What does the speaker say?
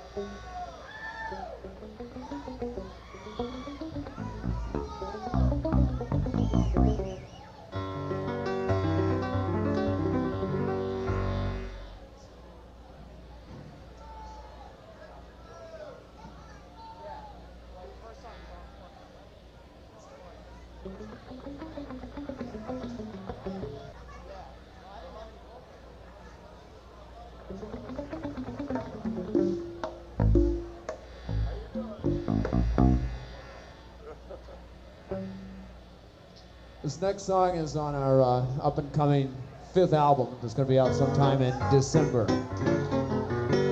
This next song is on our up-and-coming 5th album that's going to be out sometime in December.